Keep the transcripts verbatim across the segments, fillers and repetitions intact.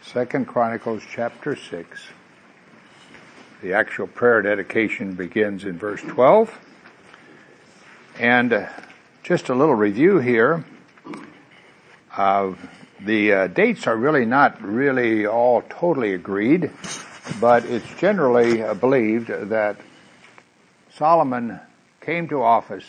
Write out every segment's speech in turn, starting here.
Second Chronicles chapter six. The actual prayer dedication begins in verse twelve. And uh, just a little review here. Uh, the uh, dates are really not really all totally agreed, but it's generally uh, believed that Solomon came to office,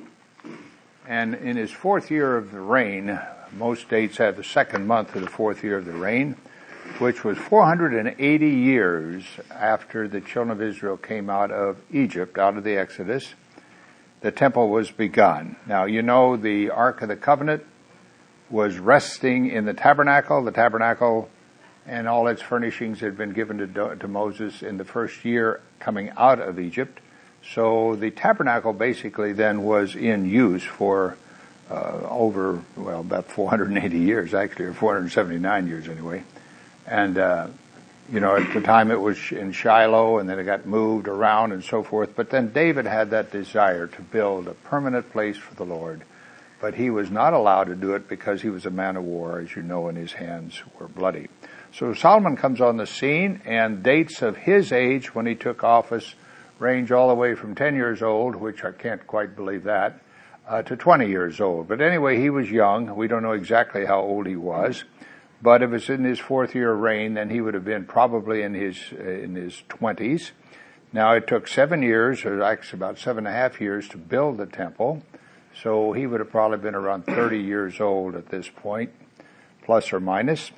and in his fourth year of the reign, most dates have the second month of the fourth year of the reign, which was four hundred eighty years after the children of Israel came out of Egypt, out of the Exodus, the temple was begun. Now, you know the Ark of the Covenant was resting in the tabernacle. The tabernacle and all its furnishings had been given to, to Moses in the first year coming out of Egypt. So the tabernacle basically then was in use for uh, over, well, about four hundred eighty years, actually, or four hundred seventy-nine years anyway. And, uh, you know, at the time it was in Shiloh, and then it got moved around and so forth. But then David had that desire to build a permanent place for the Lord. But he was not allowed to do it because he was a man of war, as you know, and his hands were bloody. So Solomon comes on the scene, and dates of his age when he took office range all the way from ten years old, which I can't quite believe that, uh, to twenty years old. But anyway, he was young. We don't know exactly how old he was. But if it's in his fourth year of reign, then he would have been probably in his uh, in his twenties. Now, it took seven years, or actually about seven and a half years, to build the temple. So he would have probably been around thirty years old at this point, plus or minus.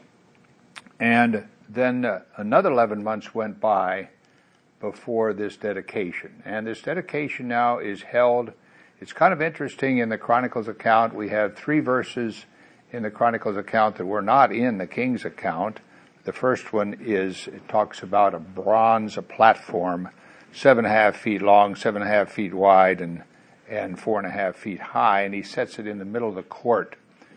And then uh, another eleven months went by before this dedication. And this dedication now is held. It's kind of interesting in the Chronicles account. We have three verses in the Chronicles account that were not in the King's account. The first one is, it talks about a bronze, a platform, seven and a half feet long, seven and a half feet wide, and, and four and a half feet high, and he sets it in the middle of the court.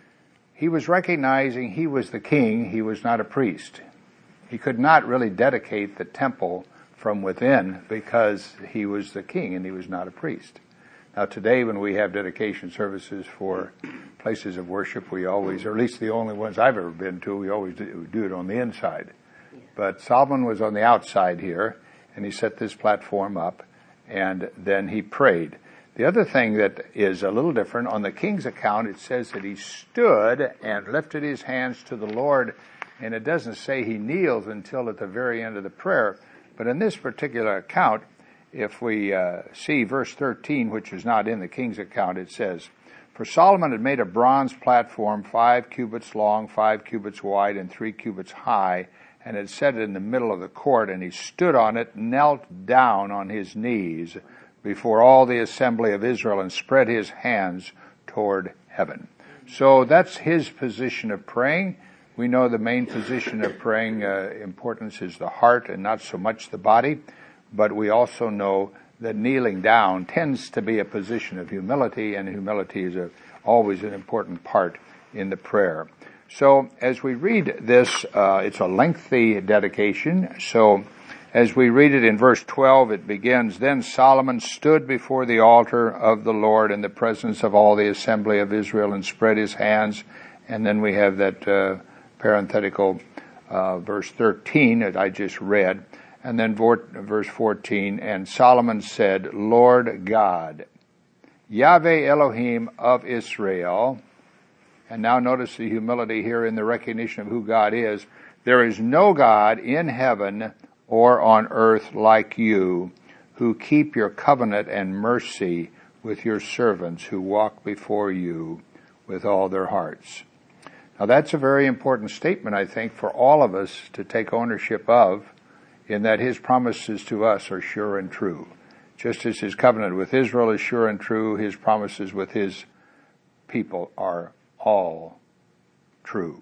He was recognizing he was the king, he was not a priest. He could not really dedicate the temple from within because he was the king and he was not a priest. Now today when we have dedication services for places of worship, we always, or at least the only ones I've ever been to, we always do, do it on the inside. But Solomon was on the outside here, and he set this platform up, and then he prayed. The other thing that is a little different, on the King's account, it says that he stood and lifted his hands to the Lord, and it doesn't say he kneels until at the very end of the prayer. But in this particular account, if we uh, see verse thirteen, which is not in the King's account, it says, "For Solomon had made a bronze platform five cubits long, five cubits wide, and three cubits high, and had set it in the middle of the court, and he stood on it, knelt down on his knees before all the assembly of Israel, and spread his hands toward heaven." So that's his position of praying. We know the main position of praying uh, importance is the heart and not so much the body. But we also know that kneeling down tends to be a position of humility, and humility is a, always an important part in the prayer. So as we read this, uh, it's a lengthy dedication. So as we read it in verse twelve, it begins, "Then Solomon stood before the altar of the Lord in the presence of all the assembly of Israel and spread his hands." And then we have that uh, parenthetical uh, verse thirteen that I just read. And then verse fourteen, "And Solomon said, Lord God, Yahweh Elohim of Israel," and now notice the humility here in the recognition of who God is, "there is no God in heaven or on earth like you, who keep your covenant and mercy with your servants who walk before you with all their hearts." Now that's a very important statement, I think, for all of us to take ownership of, in that his promises to us are sure and true. Just as his covenant with Israel is sure and true, his promises with his people are all true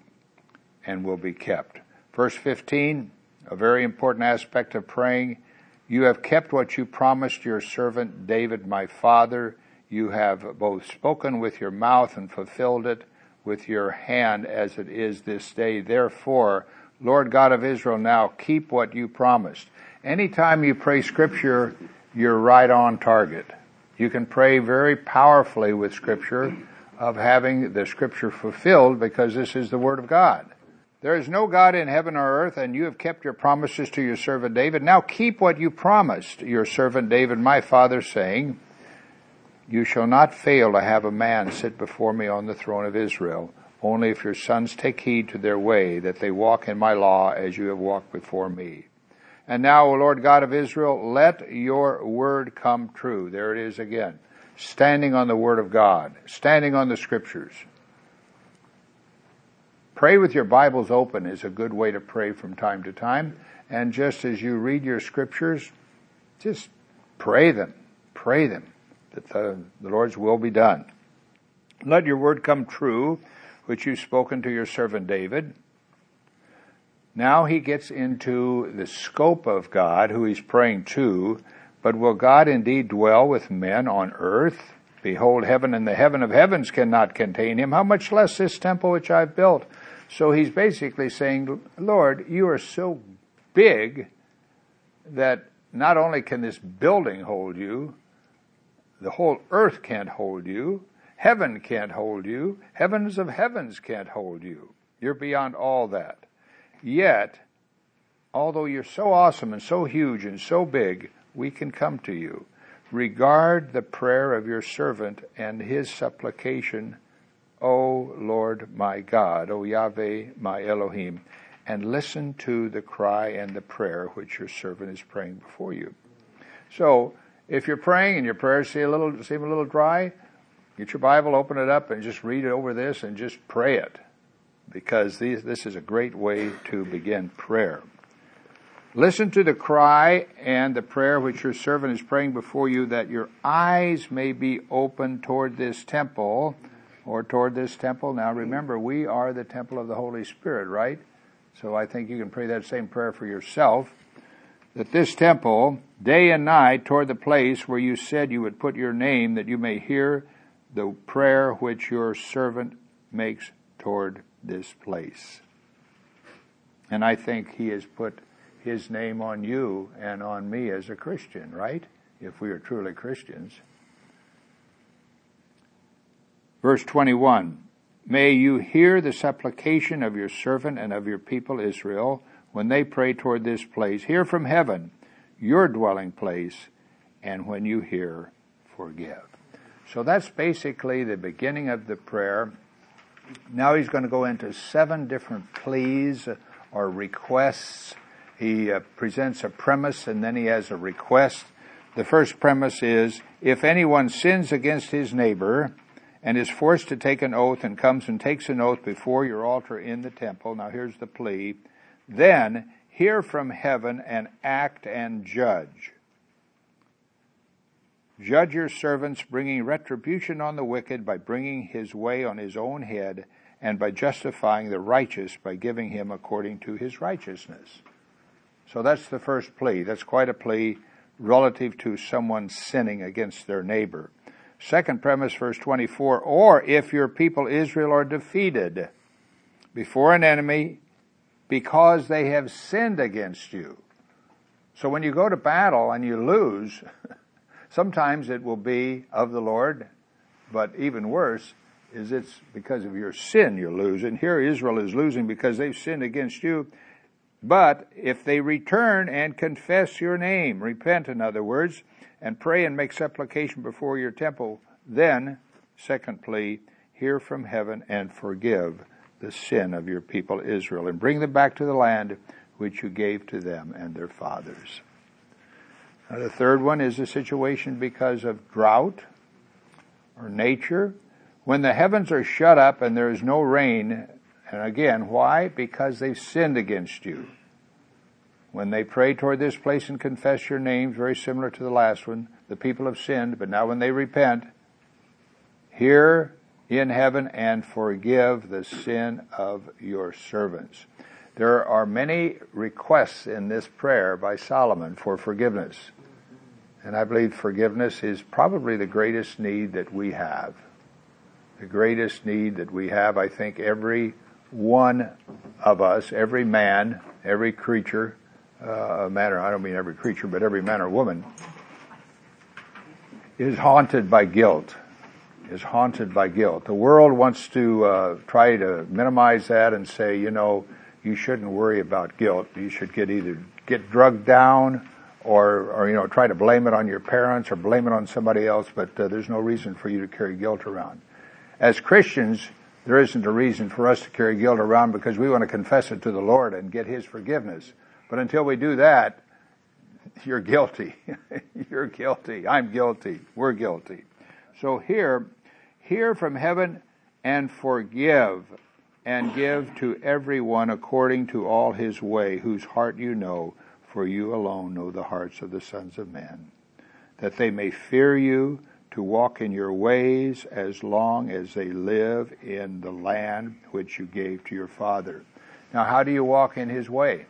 and will be kept. Verse fifteen, a very important aspect of praying. "You have kept what you promised your servant David my father. You have both spoken with your mouth and fulfilled it with your hand as it is this day. Therefore, Lord God of Israel, now keep what you promised." Anytime you pray Scripture, you're right on target. You can pray very powerfully with Scripture of having the Scripture fulfilled because this is the Word of God. There is no God in heaven or earth, and you have kept your promises to your servant David. Now keep what you promised your servant David, my father, saying, you shall not fail to have a man sit before me on the throne of Israel, only if your sons take heed to their way, that they walk in my law as you have walked before me. And now, O Lord God of Israel, let your word come true. There it is again. Standing on the word of God. Standing on the scriptures. Pray with your Bibles open is a good way to pray from time to time. And just as you read your scriptures, just pray them. Pray them. That the, the Lord's will be done. Let your word come true, which you've spoken to your servant David. Now he gets into the scope of God, who he's praying to. But will God indeed dwell with men on earth? Behold, heaven and the heaven of heavens cannot contain him. How much less this temple which I've built? So he's basically saying, Lord, you are so big that not only can this building hold you, the whole earth can't hold you, heaven can't hold you, heavens of heavens can't hold you. You're beyond all that. Yet, although you're so awesome and so huge and so big, we can come to you. Regard the prayer of your servant and his supplication, O Lord my God, O Yahweh my Elohim, and listen to the cry and the prayer which your servant is praying before you. So, if you're praying and your prayers seem a little, seem a little dry, get your Bible, open it up, and just read it over this and just pray it. Because these, this is a great way to begin prayer. Listen to the cry and the prayer which your servant is praying before you, that your eyes may be open toward this temple, or toward this temple. Now remember, we are the temple of the Holy Spirit, right? So I think you can pray that same prayer for yourself. That this temple, day and night, toward the place where you said you would put your name, that you may hear the prayer which your servant makes toward this place. And I think he has put his name on you and on me as a Christian, right? If we are truly Christians. Verse twenty-one, may you hear the supplication of your servant and of your people Israel when they pray toward this place. Hear from heaven, your dwelling place, and when you hear, forgive. So that's basically the beginning of the prayer. Now he's going to go into seven different pleas or requests. He uh, presents a premise and then he has a request. The first premise is, if anyone sins against his neighbor and is forced to take an oath and comes and takes an oath before your altar in the temple, now here's the plea, then hear from heaven and act and judge. Judge your servants, bringing retribution on the wicked by bringing his way on his own head, and by justifying the righteous by giving him according to his righteousness. So that's the first plea. That's quite a plea relative to someone sinning against their neighbor. Second premise, verse twenty-four, or if your people Israel are defeated before an enemy because they have sinned against you. So when you go to battle and you lose, sometimes it will be of the Lord, but even worse is it's because of your sin you lose. And here Israel is losing because they've sinned against you. But if they return and confess your name, repent in other words, and pray and make supplication before your temple, then, second plea, hear from heaven and forgive the sin of your people Israel, and bring them back to the land which you gave to them and their fathers. Now, the third one is a situation because of drought or nature. When the heavens are shut up and there is no rain, and again, why? Because they've sinned against you. When they pray toward this place and confess your names, very similar to the last one, the people have sinned, but now when they repent, hear in heaven and forgive the sin of your servants. There are many requests in this prayer by Solomon for forgiveness. And I believe forgiveness is probably the greatest need that we have. The greatest need that we have, I think every one of us, every man, every creature, uh, man or I don't mean every creature, but every man or woman, is haunted by guilt. Is haunted by guilt. The world wants to uh, try to minimize that and say, you know, you shouldn't worry about guilt. You should get either get drugged down or, or you know, try to blame it on your parents or blame it on somebody else, but uh, there's no reason for you to carry guilt around. As Christians, there isn't a reason for us to carry guilt around because we want to confess it to the Lord and get His forgiveness. But until we do that, you're guilty. You're guilty. I'm guilty. We're guilty. So here, hear from heaven and forgive, and give to everyone according to all his way, whose heart you know, for you alone know the hearts of the sons of men, that they may fear you, to walk in your ways as long as they live in the land which you gave to your father. Now, how do you walk in His way?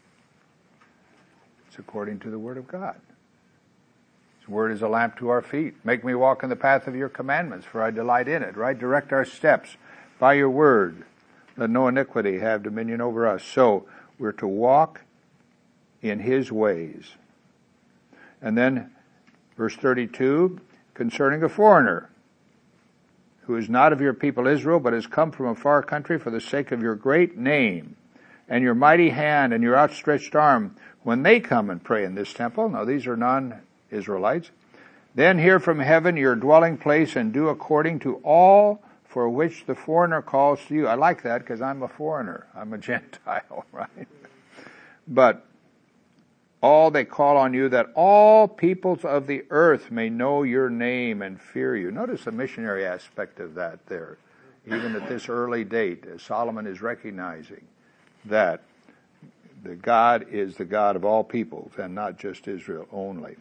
It's according to the Word of God. His Word is a lamp to our feet. Make me walk in the path of your commandments, for I delight in it, right? Direct our steps by your Word. Let no iniquity have dominion over us. So, we're to walk in His ways. And then, verse thirty-two, concerning a foreigner who is not of your people Israel, but has come from a far country for the sake of your great name and your mighty hand and your outstretched arm, when they come and pray in this temple, now these are non-Israelites, then hear from heaven your dwelling place and do according to all for which the foreigner calls to you. I like that because I'm a foreigner. I'm a Gentile, right? But all they call on you, that all peoples of the earth may know your name and fear you. Notice the missionary aspect of that there. Even at this early date, Solomon is recognizing that the God is the God of all peoples and not just Israel only.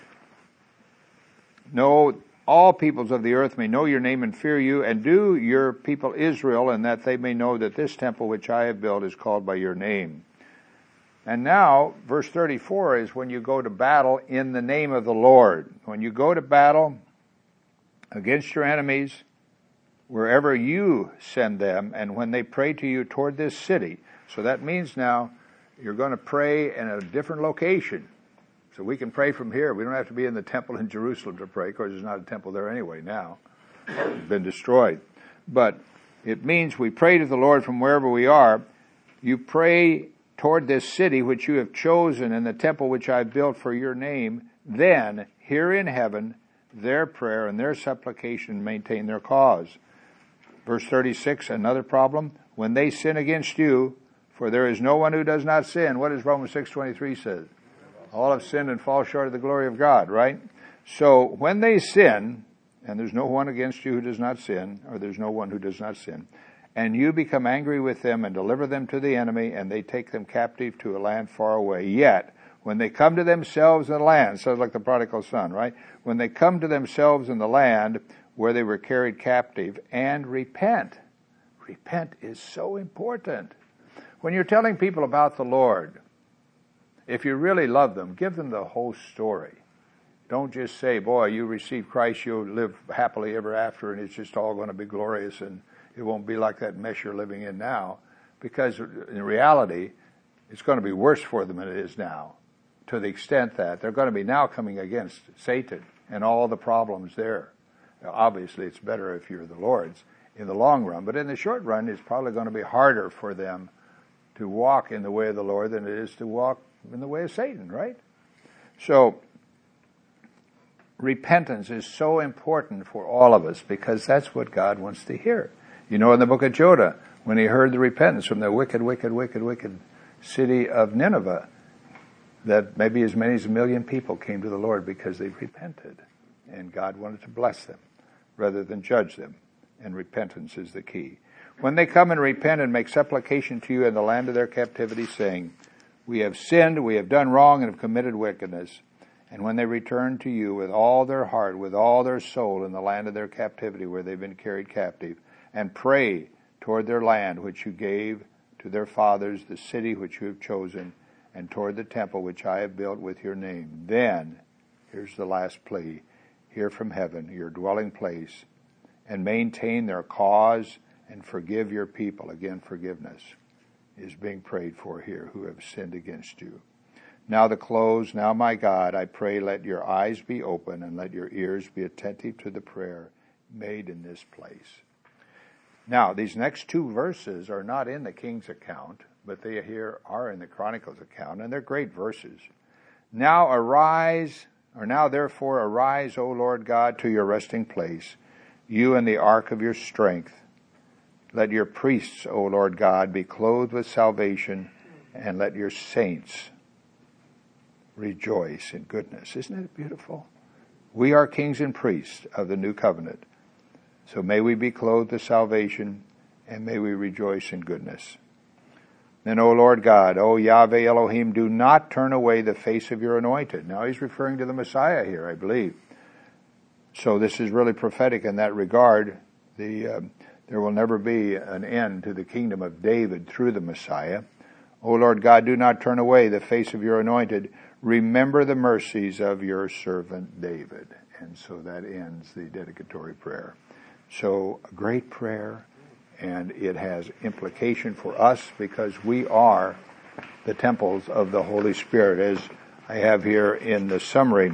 No, all peoples of the earth may know your name and fear you, and do your people Israel, and that they may know that this temple which I have built is called by your name. And now, verse thirty-four is when you go to battle in the name of the Lord. When you go to battle against your enemies, wherever you send them, and when they pray to you toward this city. So that means now you're going to pray in a different location. So we can pray from here. We don't have to be in the temple in Jerusalem to pray. Of course, there's not a temple there anyway now. It's been destroyed. But it means we pray to the Lord from wherever we are. You pray toward this city which you have chosen and the temple which I have built for your name. Then hear in heaven their prayer and their supplication, maintain their cause. Verse thirty-six, another problem. When they sin against you, for there is no one who does not sin. What does Romans six twenty-three say? All have sinned and fall short of the glory of God, right? So when they sin, and there's no one against you who does not sin, or there's no one who does not sin, and you become angry with them and deliver them to the enemy, and they take them captive to a land far away. Yet, when they come to themselves in the land, sounds like the prodigal son, right? When they come to themselves in the land where they were carried captive, and repent. Repent is so important. When you're telling people about the Lord, if you really love them, give them the whole story. Don't just say, boy, you receive Christ, you'll live happily ever after, and it's just all going to be glorious, and it won't be like that mess you're living in now. Because in reality, it's going to be worse for them than it is now, to the extent that they're going to be now coming against Satan and all the problems there. Now, obviously, it's better if you're the Lord's in the long run, but in the short run, it's probably going to be harder for them to walk in the way of the Lord than it is to walk in the way of Satan, right? So, repentance is so important for all of us because that's what God wants to hear. You know, in the book of Jonah, when he heard the repentance from the wicked, wicked, wicked, wicked city of Nineveh, that maybe as many as a million people came to the Lord because they repented. And God wanted to bless them rather than judge them. And repentance is the key. When they come and repent and make supplication to you in the land of their captivity, saying, we have sinned, we have done wrong, and have committed wickedness. And when they return to you with all their heart, with all their soul in the land of their captivity where they've been carried captive, and pray toward their land which you gave to their fathers, the city which you have chosen, and toward the temple which I have built with your name, then, here's the last plea, hear from heaven, your dwelling place, and maintain their cause, and forgive your people. Again, forgiveness is being prayed for here who have sinned against you. Now the close, now my God, I pray let your eyes be open and let your ears be attentive to the prayer made in this place. Now, these next two verses are not in the King's account, but they here are in the Chronicles account, and they're great verses. Now arise, or now therefore arise, O Lord God, to your resting place, you and the ark of your strength. Let your priests, O Lord God, be clothed with salvation, and let your saints rejoice in goodness. Isn't it beautiful? We are kings and priests of the new covenant. So may we be clothed with salvation, and may we rejoice in goodness. Then, O Lord God, O Yahweh Elohim, do not turn away the face of your anointed. Now he's referring to the Messiah here, I believe. So this is really prophetic in that regard. The uh, there will never be an end to the kingdom of David through the Messiah. O Lord God, do not turn away the face of your anointed. Remember the mercies of your servant David. And so that ends the dedicatory prayer. So a great prayer, and it has implication for us because we are the temples of the Holy Spirit, as I have here in the summary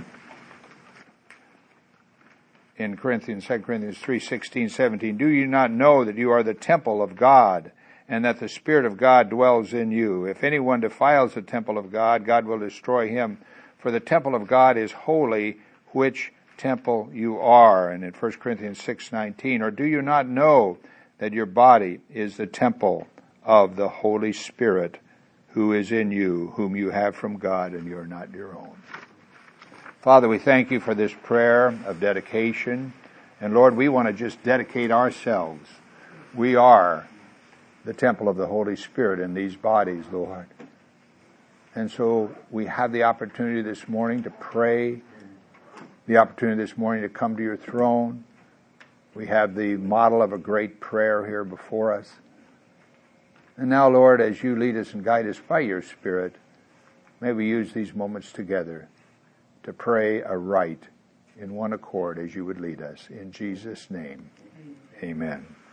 in Corinthians, Second Corinthians three, sixteen, seventeen. Do you not know that you are the temple of God, and that the Spirit of God dwells in you? If anyone defiles the temple of God, God will destroy him. For the temple of God is holy, which temple you are. And in First Corinthians six, nineteen, or do you not know that your body is the temple of the Holy Spirit who is in you, whom you have from God, and you are not your own? Father, we thank you for this prayer of dedication. And Lord, we want to just dedicate ourselves. We are the temple of the Holy Spirit in these bodies, Lord. And so we have the opportunity this morning to pray, the opportunity this morning to come to your throne. We have the model of a great prayer here before us. And now, Lord, as you lead us and guide us by your Spirit, may we use these moments together to pray aright in one accord as you would lead us. In Jesus' name, amen.